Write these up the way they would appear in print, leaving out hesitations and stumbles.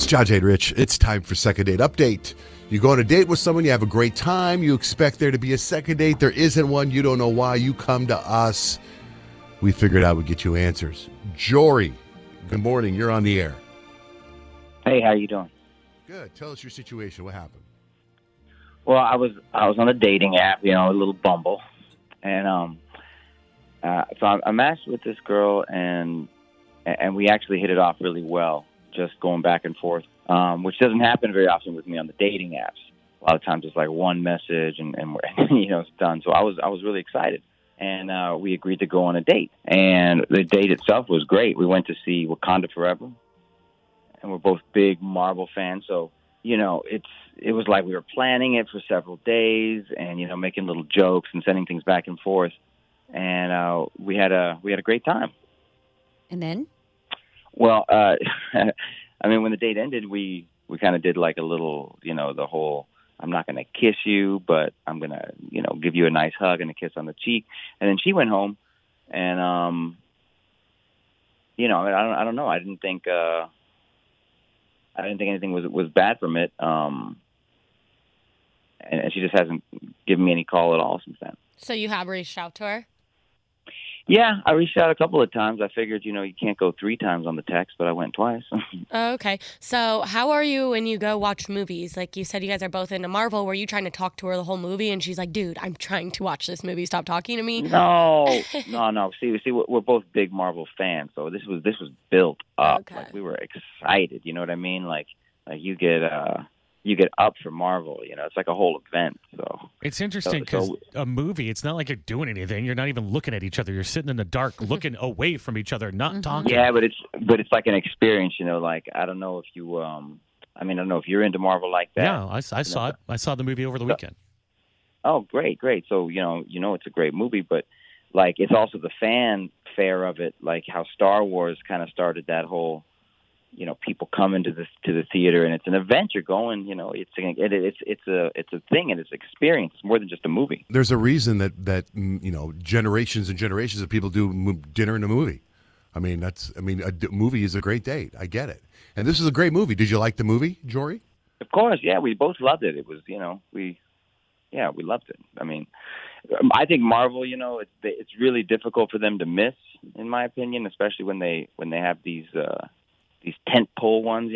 It's John Jay and Rich. It's time for Second Date Update. You go on a date with someone, you have a great time, you expect there to be a second date, there isn't one, you don't know why, you come to us. We figured out we'd get you answers. Jory, good morning, you're on the air. Hey, how you doing? Good. Tell us your situation. What happened? Well, I was on a dating app, a little Bumble, and so I matched with this girl, and we actually hit it off really well, just going back and forth, which doesn't happen very often with me on the dating apps. A lot of times it's like one message and it's done. So I was really excited, and we agreed to go on a date, and the date itself was great. We went to see Wakanda Forever, and we're both big Marvel fans, so it was like we were planning it for several days, and making little jokes and sending things back and forth, and we had a great time. And then? Well, when the date ended, we kind of did like a little, the whole, I'm not going to kiss you, but I'm going to, give you a nice hug and a kiss on the cheek. And then she went home, and, I don't know. I didn't think anything was bad from it. And she just hasn't given me any call at all since then. So you have reached out to her? Yeah, I reached out a couple of times. I figured, you can't go 3 times on the text, but I went twice. Okay. So how are you when you go watch movies? Like you said, you guys are both into Marvel. Were you trying to talk to her the whole movie? And she's like, dude, I'm trying to watch this movie. Stop talking to me. No. See, we're both big Marvel fans, so this was built up. Okay. Like we were excited. You know what I mean? Like you get up for Marvel. It's like a whole event. So it's interesting because a movie, it's not like you're doing anything. You're not even looking at each other. You're sitting in the dark, looking away from each other, not talking. Yeah, but it's like an experience. Like I don't know if you I don't know if you're into Marvel like that. Yeah, I saw it. I saw the movie over the weekend. Oh, great. So it's a great movie, but like it's also the fanfare of it, like how Star Wars kind of started that whole. People come into to the theater, and it's an event. You're going, it's a thing, and it's an experience. It's more than just a movie. There's a reason that generations and generations of people do dinner and a movie. A movie is a great date. I get it. And this is a great movie. Did you like the movie, Jory? Of course, yeah. We both loved it. It was, we loved it. I think Marvel, it's really difficult for them to miss, in my opinion, especially when they have these tentpole ones,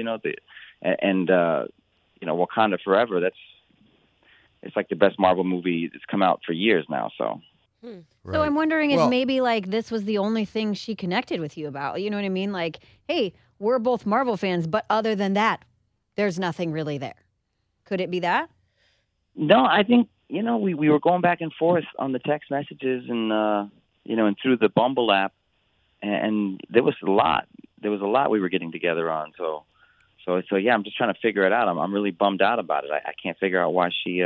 Wakanda Forever. It's like the best Marvel movie that's come out for years now. So, Right. So I'm wondering if maybe like this was the only thing she connected with you about. You know what I mean? Like, hey, we're both Marvel fans, but other than that, there's nothing really there. Could it be that? No, I think we were going back and forth on the text messages and and through the Bumble app, and there was a lot. There was a lot we were getting together on. So yeah, I'm just trying to figure it out. I'm really bummed out about it. I can't figure out why she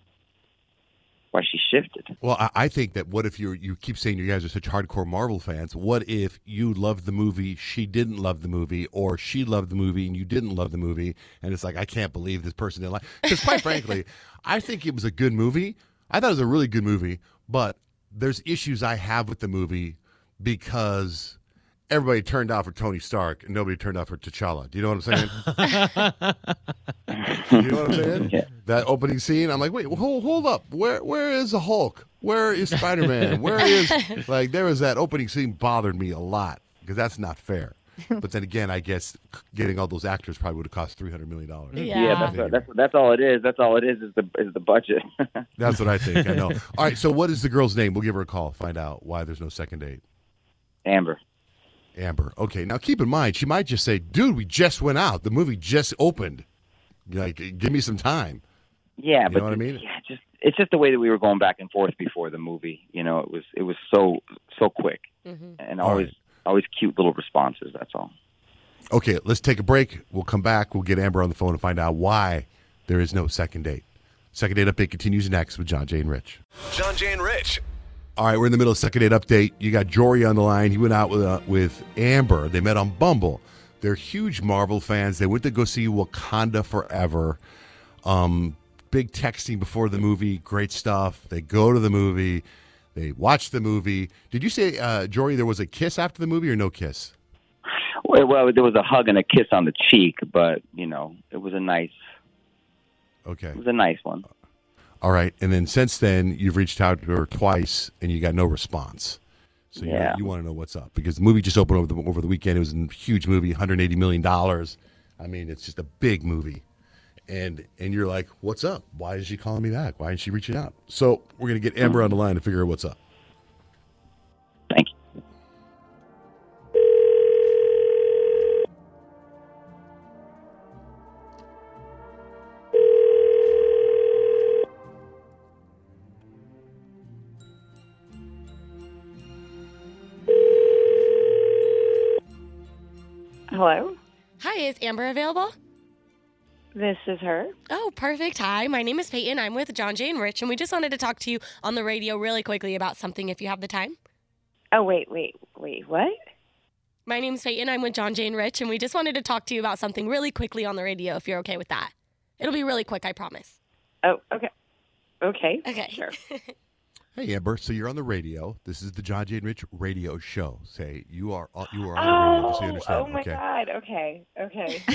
shifted. Well, I think that what if you keep saying you guys are such hardcore Marvel fans? What if you loved the movie, she didn't love the movie, or she loved the movie and you didn't love the movie? And it's like, I can't believe this person didn't like. Because quite frankly, I think it was a good movie. I thought it was a really good movie, but there's issues I have with the movie because everybody turned out for Tony Stark and nobody turned out for T'Challa. Do you know what I'm saying? You know what I'm saying? Yeah. That opening scene, I'm like, wait, hold up. Where is the Hulk? Where is Spider-Man? Where is, there was that opening scene bothered me a lot because that's not fair. But then again, I guess getting all those actors probably would have cost $300 million. Yeah, that's all it is. That's all it is the budget. That's what I think. I know. All right, so what is the girl's name? We'll give her a call, find out why there's no second date. Amber. Okay, now keep in mind, she might just say, dude, we just went out. The movie just opened. Like, give me some time. Yeah, but you know what I mean? Yeah, it's just the way that we were going back and forth before the movie. It was so quick, and always cute little responses. That's all. Okay, let's take a break. We'll come back. We'll get Amber on the phone and find out why there is no second date. Second date update continues next with John Jay and Rich. John Jay and Rich. All right, we're in the middle of second date update. You got Jory on the line. He went out with Amber. They met on Bumble. They're huge Marvel fans. They went to go see Wakanda Forever. Big texting before the movie. Great stuff. They go to the movie. They watch the movie. Did you say, Jory, there was a kiss after the movie or no kiss? Well, there was a hug and a kiss on the cheek, but it was a nice one. All right. And then since then, you've reached out to her twice, and you got no response. So you want to know what's up because the movie just opened over the weekend. It was a huge movie, $180 million. I mean, it's just a big movie. And you're like, what's up? Why is she calling me back? Why isn't she reaching out? So we're going to get Amber on the line to figure out what's up. Thank you. Hello, Hi, is Amber available? this is her. Oh, perfect. Hi, my name is Peyton. I'm with John Jay and Rich, and we just wanted to talk to you on the radio really quickly about something if you have the time. Oh, wait, what? My name's Peyton. I'm with John Jay and Rich, and we just wanted to talk to you about something really quickly on the radio if you're okay with that. It'll be really quick, I promise. Oh, okay. Okay. Okay. Sure. Hey, Amber. So you're on the radio. This is the John J. and Rich radio show. Say you are on the radio, just so you understand. Oh my okay. God. Okay.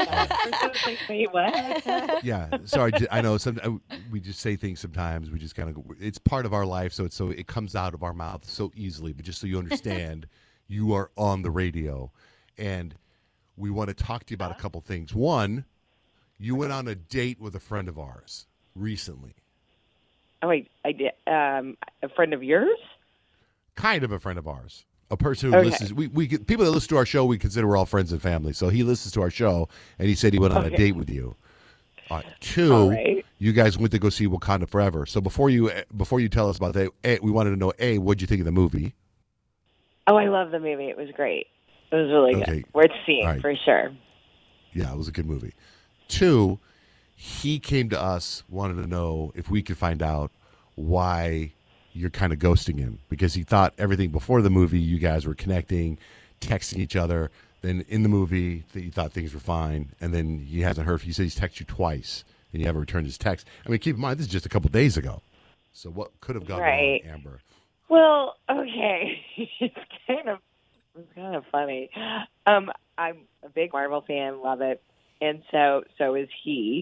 Wait, what? Yeah. Sorry. I know. We just say things sometimes. We just kind of. It's part of our life, so it comes out of our mouth so easily. But just so you understand, you are on the radio, and we want to talk to you about a couple things. One, you went on a date with a friend of ours recently. Oh, wait, I did. A friend of yours? Kind of a friend of ours. A person who Okay. listens. We people that listen to our show, we consider we're all friends and family. So he listens to our show, and he said he went on a Okay. date with you. Two, All right. you guys went to go see Wakanda Forever. So before you tell us about that, we wanted to know, what'd you think of the movie? Oh, I love the movie. It was great. It was really Okay. good. Worth seeing, All right. for sure. Yeah, it was a good movie. Two, he came to us, wanted to know if we could find out why you're kind of ghosting him because he thought everything before the movie you guys were connecting, texting each other. Then in the movie, he thought things were fine, and then he hasn't heard. He said he's texted you twice, and you haven't returned his text. I mean, keep in mind this is just a couple days ago. So what could have gone Right. wrong, Amber? Well, okay. It's kind of funny. I'm a big Marvel fan, love it, and so is he.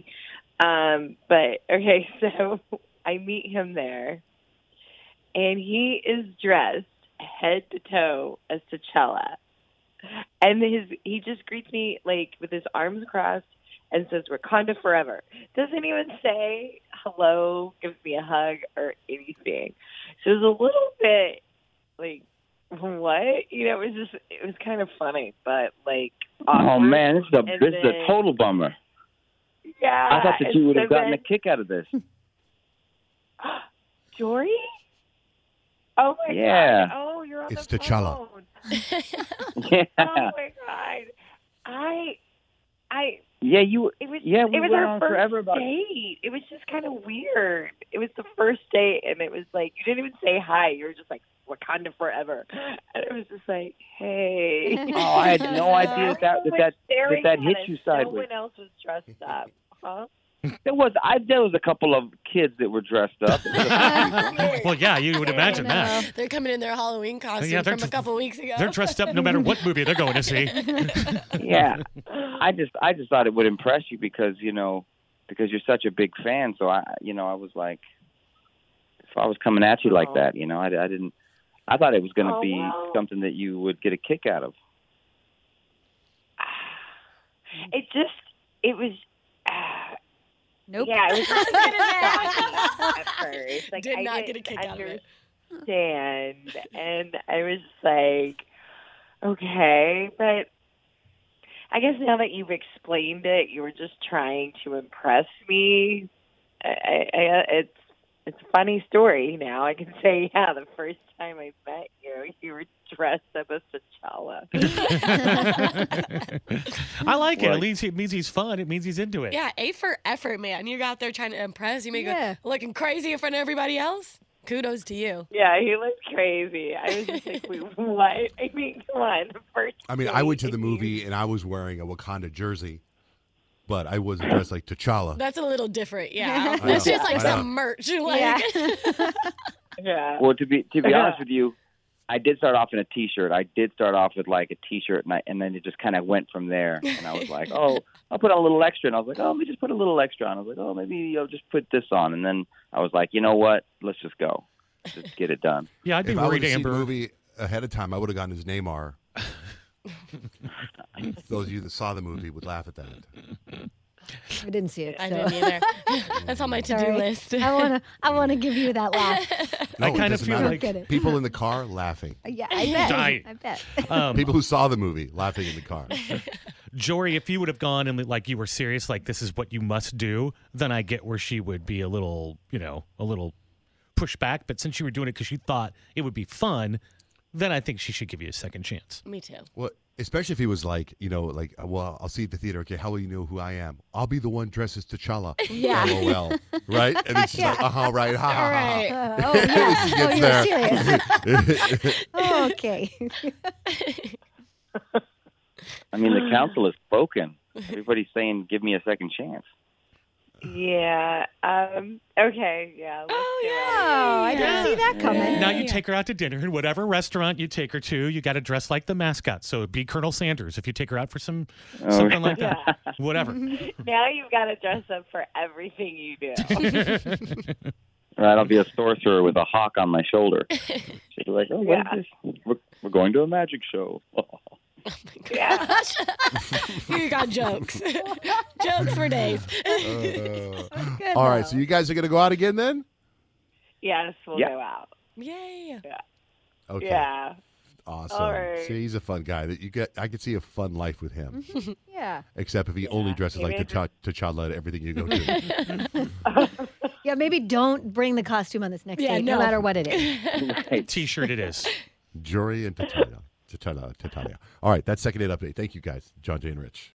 But okay, so I meet him there, and he is dressed head to toe as T'Challa, and he just greets me like with his arms crossed and says "Wakanda forever." Doesn't even say hello, gives me a hug or anything. So it was a little bit like, what? It was kind of funny, but like, Oh awkward. man, this is And a then- total bummer. Yeah. I thought that you and would have so gotten a then- kick out of this. Jory? Oh my Yeah. God! Oh, you're on It's the T'Challa. phone. Yeah. Oh my God! Yeah, you. It was. Yeah, we it was went our on first forever about. date. It was just kind of weird. It was the first date, and it was like you didn't even say hi. You were just like Wakanda forever, and it was just like, hey. Oh, I had no idea that Staring that at hit us. you sideways. No one else was dressed up, huh? There was a couple of kids that were dressed up. Well, yeah, you would imagine that. They're coming in their Halloween costume Yeah, they're from a couple weeks ago. They're dressed up no matter what movie they're going to see. Yeah, I just thought it would impress you because you're such a big fan. So I was like, if I was coming at you like that, I didn't. I thought it was going to be wow. something that you would get a kick out of. It was. Nope. Yeah, it was just shocking at first. Like, Did I not didn't get a kick out of it. understand, and I was like, okay, but I guess now that you've explained it, you were just trying to impress me. It's a funny story now. I can say, yeah, the first time I met you, you were dressed up as T'Challa. I like it. Well, At least it means he's fun. It means he's into it. Yeah, A for effort, man. You got out there trying to impress. You make Yeah. it looking crazy in front of everybody else. Kudos to you. Yeah, he looked crazy. I was just like, wait, what? I mean, come on. The first I mean, I went to date, the movie and I was wearing a Wakanda jersey, but I wasn't dressed like T'Challa. That's a little different, yeah. I That's know, just like I know. some merch. Like, Yeah. Well, to be honest with you, I did start off in a T-shirt. I did start off with like a T-shirt, and then it just kind of went from there. And I was like, oh, I'll put on a little extra. And I was like, oh, let me just put a little extra on. I was like, oh, maybe I'll just put this on. And then I was like, you know what? Let's just go. Just get it done. Yeah, I'd be If I worried, would have seen the Amber. movie ahead of time, I would have gone as Neymar. Those of you that saw the movie would laugh at that. I didn't see it. I so. didn't either. That's on my to-do Sorry. list. I wanna give you that laugh. No, I it kind of doesn't feel matter. like Get it. People in the car laughing. Yeah, I bet. Die. I bet. People who saw the movie laughing in the car. Jory, if you would have gone and like you were serious, like this is what you must do, then I get where she would be a little, a little pushback. But since you were doing it because you thought it would be fun, then I think she should give you a second chance. Me too. Well, especially if he was like, well, I'll see you at the theater. Okay, how will you know who I am? I'll be the one dressed as T'Challa. Yeah. LOL. Right? And then she's like, right. Ha, ha, ha, ha. Right. Oh yeah. She Oh, gets you're serious. Oh, okay. I mean, the council has spoken. Everybody's saying, give me a second chance. Yeah. Okay. Yeah. Let's Oh, do it. Oh, I didn't see that coming. Now you take her out to dinner in whatever restaurant you take her to. You got to dress like the mascot. So be Colonel Sanders if you take her out for something like that. Whatever. Now you've got to dress up for everything you do. Right, I'll be a sorcerer with a hawk on my shoulder. She'll be like, oh, what is this? We're going to a magic show. Yeah. You got jokes. Jokes for days. Good, All right, though. so you guys are going to go out again then? Yes, we'll Yeah. go out. Yay. Okay. Yeah. Awesome. All right. See, he's a fun guy. I could see a fun life with him. Yeah. Except if he only dresses like maybe. T'Challa at everything you go to. Yeah, maybe don't bring the costume on this next Yeah, date, no no. matter what it is. Right. T-shirt it is. Jory and Tatalia. All right, that's second date update. Thank you guys, John, Jay, and Rich.